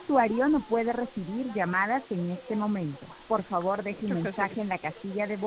usuario no puede recibir llamadas en este momento. Por favor, deje un mensaje en la casilla de voz.